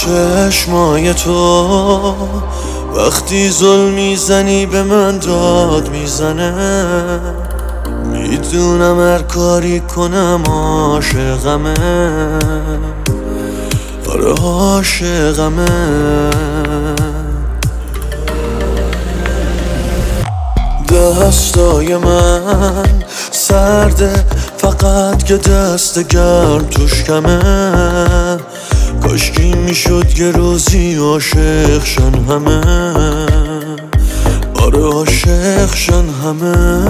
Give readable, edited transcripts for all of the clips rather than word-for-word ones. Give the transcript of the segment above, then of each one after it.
چشمای تو وقتی ظلم میزنی به من داد میزنه، میدونم هر کاری کنم عاشقمه، آره عاشقمه. دستای من سرده فقط که دست گرم توش کمه، کاشکی میشد یه روزی عاشق شن همه، آره عاشق شن همه.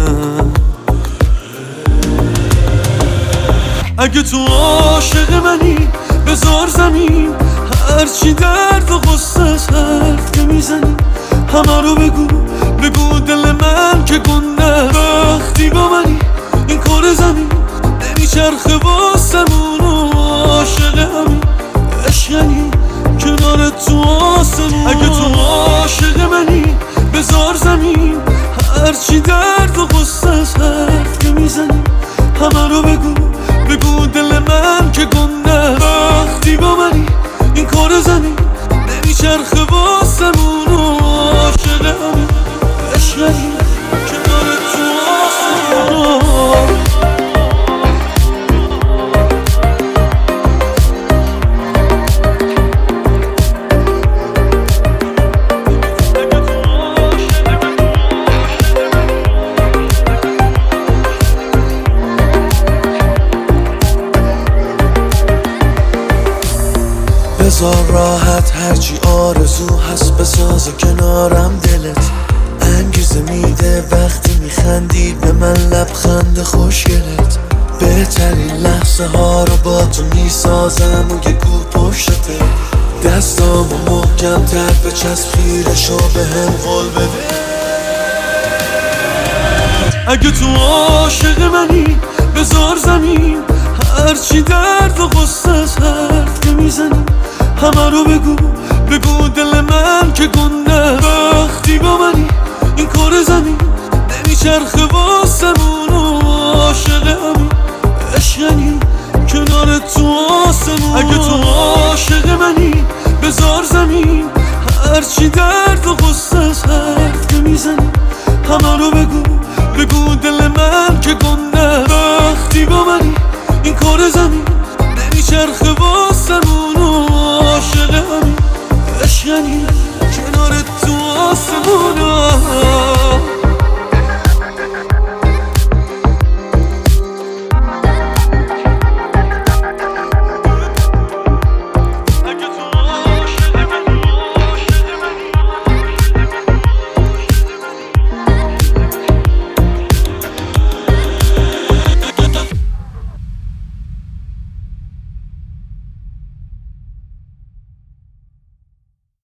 اگه تو عاشق منی بذار زمین، هرچی درد و غصه حرف که میزنی همه رو بگو دل من که گنده. وقتی با منی این کار زمین نمیچرخه واسمون و عاشق همین عشقنی کنار تو آسمون. اگه تو عاشق منی بذار زمین، هرچی درد و غصه حرف که میزنی همه رو بگو دل من که گنده. وقتی با منی این کار زمین نمیچرخه واسمون و عاشق همین عشقنی کنار تو آسمون. بذار راحت هرچی آرزو هست بسازه کنارم دلت، انگیزه میده وقتی میخندی به من لبخند خوشگلت. بهترین لحظه ها رو با تو میسازم و یه گو پشتته، دستامو محکم تر بچسب خیرشو به هم قول بده. اگه تو عاشق منی بذار زمین، هرچی درد و غصه حرف که میزنی همه رو بگو دل من که گنده. وقتی با منی این کار زمین نمیچرخه واسمون و عاشق همین عشقنی کنار تو آسمون. اگه تو عاشق منی بذار زمین، هرچی درد و غصه حرف که میزنی همه رو بگو دل من که گنده. وقتی با منی این کار زمین نمیچرخه